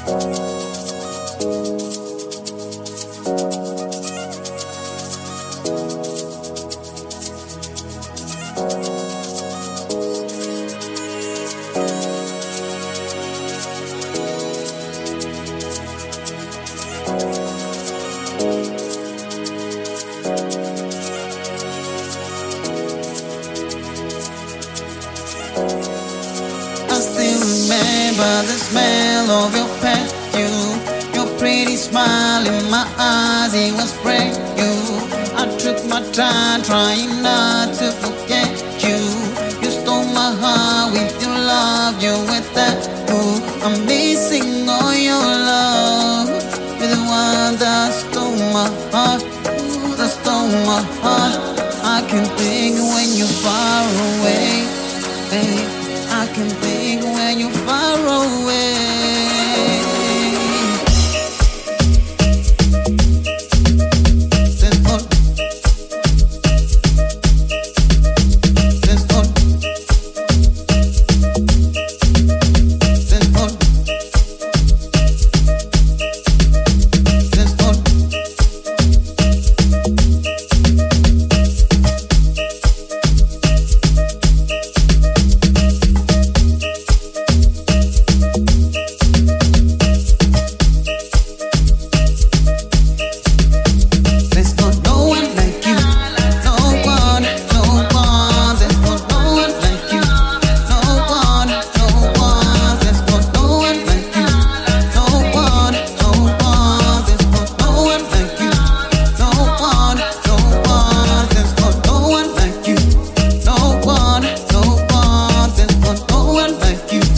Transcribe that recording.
I still remember the smell of your perfume, your pretty smile in my eyes, it was brand new. I took my time trying not to forget you. You stole my heart with your love, you with that move. I'm missing all your love. You're the one that stole my heart, that stole my heart. I can think when you're far away, babe. I can think when you're far away. No one like you.